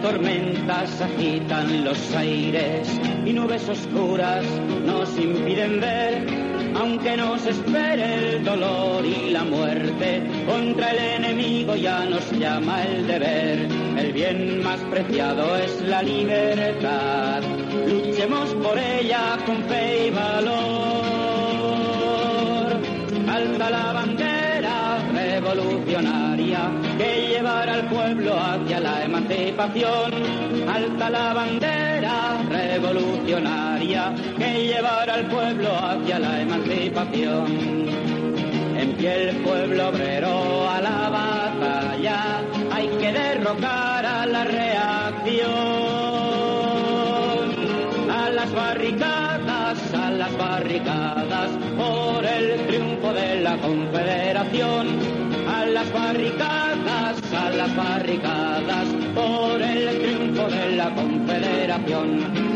tormentas agitan los aires y nubes oscuras nos impiden ver, aunque nos espere el dolor y la muerte, contra el enemigo ya nos llama el deber. El bien más preciado es la libertad, luchemos por ella con fe y valor. Alza la bandera revolucionaria que llevará al pueblo hacia la emancipación. Alza la bandera revolucionaria que llevará al pueblo hacia la emancipación. En pie el pueblo obrero a la batalla, hay que derrocar a la reacción. A las barricadas, por el triunfo de la Confederación. A las barricadas, por el triunfo de la Confederación.